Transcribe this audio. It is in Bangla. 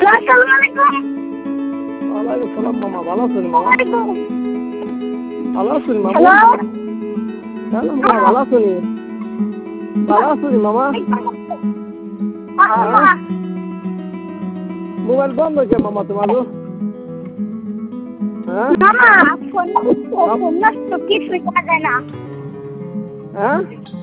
আসসালামু আলাইকুম। ওয়ালাইকুম সালাম মামা, ভালো আছেন মামা? ভালো আছেন মামা? হ্যালো। হ্যালো মামা, ভালো আছেন? ভালো আছেন মামা? হ্যাঁ? মোবাইল বন্ধ কে মামা তোমার? হ্যাঁ? মামা ফোন নষ্ট, কিছুই কাজ হয় না। হ্যাঁ?